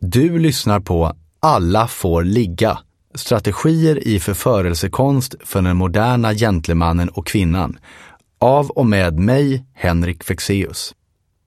Du lyssnar på Alla får ligga. Strategier i förförelsekonst för den moderna gentlemannen och kvinnan. Av och med mig, Henrik Fexeus.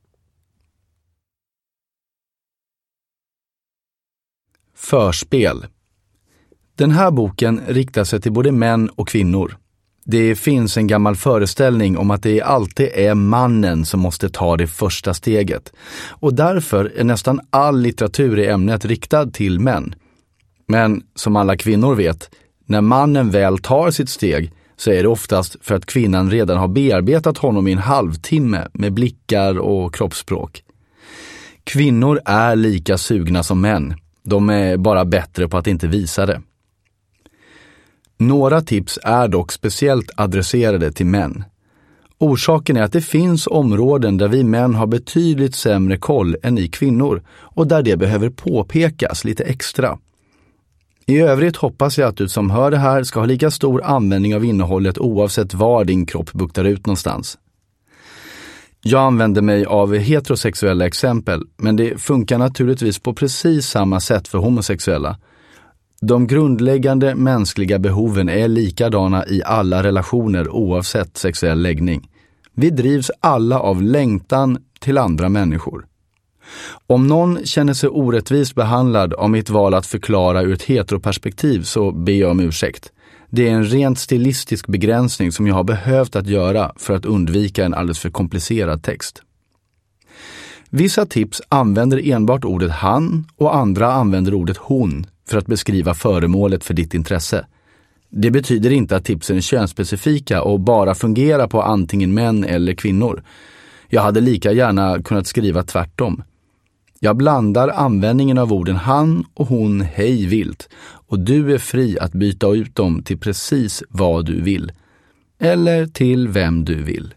Förspel. Den här boken riktar sig till både män och kvinnor. Det finns en gammal föreställning om att det alltid är mannen som måste ta det första steget. Och därför är nästan all litteratur i ämnet riktad till män. Men som alla kvinnor vet, när mannen väl tar sitt steg så är det oftast för att kvinnan redan har bearbetat honom i en halvtimme med blickar och kroppsspråk. Kvinnor är lika sugna som män. De är bara bättre på att inte visa det. Några tips är dock speciellt adresserade till män. Orsaken är att det finns områden där vi män har betydligt sämre koll än ni kvinnor och där det behöver påpekas lite extra. I övrigt hoppas jag att du som hör det här ska ha lika stor användning av innehållet oavsett var din kropp buktar ut någonstans. Jag använder mig av heterosexuella exempel, men det funkar naturligtvis på precis samma sätt för homosexuella. De grundläggande mänskliga behoven är likadana i alla relationer oavsett sexuell läggning. Vi drivs alla av längtan till andra människor. Om någon känner sig orättvist behandlad av mitt val att förklara ur ett heteroperspektiv så ber jag om ursäkt. Det är en rent stilistisk begränsning som jag har behövt att göra för att undvika en alldeles för komplicerad text. Vissa tips använder enbart ordet han och andra använder ordet hon för att beskriva föremålet för ditt intresse. Det betyder inte att tipsen är könsspecifika och bara fungerar på antingen män eller kvinnor. Jag hade lika gärna kunnat skriva tvärtom. Jag blandar användningen av orden han och hon hej vilt och du är fri att byta ut dem till precis vad du vill. Eller till vem du vill.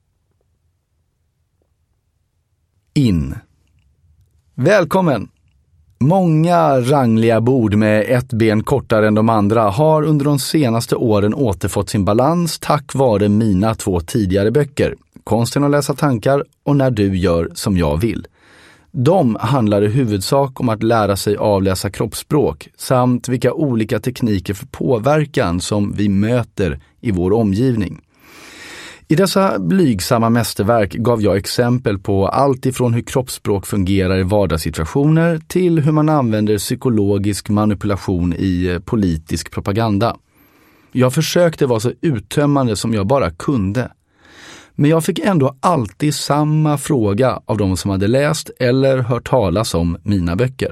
In. Välkommen! Många rangliga bord med ett ben kortare än de andra har under de senaste åren återfått sin balans tack vare mina 2 tidigare böcker, Konsten att läsa tankar och När du gör som jag vill. De handlar i huvudsak om att lära sig avläsa kroppsspråk samt vilka olika tekniker för påverkan som vi möter i vår omgivning. I dessa blygsamma mästerverk gav jag exempel på allt ifrån hur kroppsspråk fungerar i vardagssituationer till hur man använder psykologisk manipulation i politisk propaganda. Jag försökte vara så uttömmande som jag bara kunde. Men jag fick ändå alltid samma fråga av de som hade läst eller hört talas om mina böcker.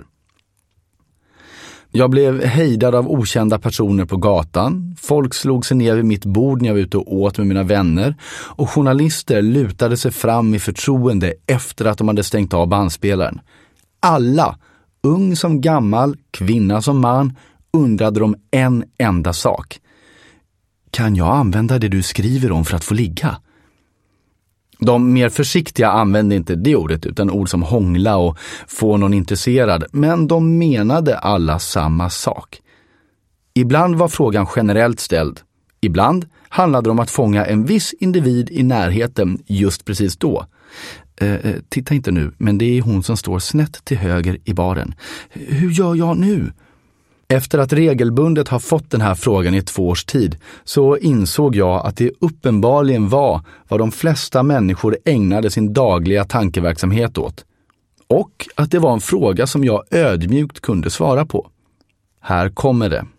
Jag blev hejdad av okända personer på gatan, folk slog sig ner vid mitt bord när jag var ute och åt med mina vänner och journalister lutade sig fram i förtroende efter att de hade stängt av bandspelaren. Alla, ung som gammal, kvinna som man, undrade om en enda sak. Kan jag använda det du skriver om för att få ligga? De mer försiktiga använde inte det ordet utan ord som hångla och få någon intresserad, men de menade alla samma sak. Ibland var frågan generellt ställd. Ibland handlade det om att fånga en viss individ i närheten just precis då. Titta inte nu, men det är hon som står snett till höger i baren. Hur gör jag nu? Efter att regelbundet ha fått den här frågan i 2 års tid så insåg jag att det uppenbarligen var vad de flesta människor ägnade sin dagliga tankeverksamhet åt. Och att det var en fråga som jag ödmjukt kunde svara på. Här kommer det.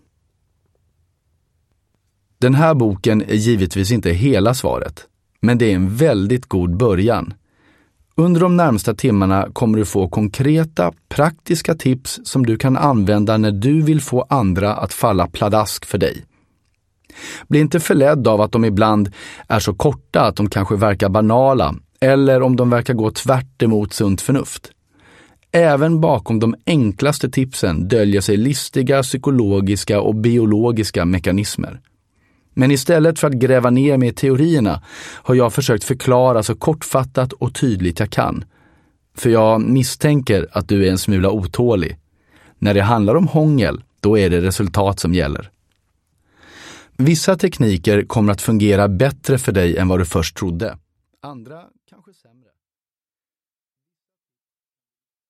Den här boken är givetvis inte hela svaret, men det är en väldigt god början. Under de närmsta timmarna kommer du få konkreta, praktiska tips som du kan använda när du vill få andra att falla pladask för dig. Bli inte förledd av att de ibland är så korta att de kanske verkar banala eller om de verkar gå tvärt emot sunt förnuft. Även bakom de enklaste tipsen döljer sig listiga, psykologiska och biologiska mekanismer. Men istället för att gräva ner mig i teorierna har jag försökt förklara så kortfattat och tydligt jag kan. För jag misstänker att du är en smula otålig. När det handlar om hångel, då är det resultat som gäller. Vissa tekniker kommer att fungera bättre för dig än vad du först trodde. Andra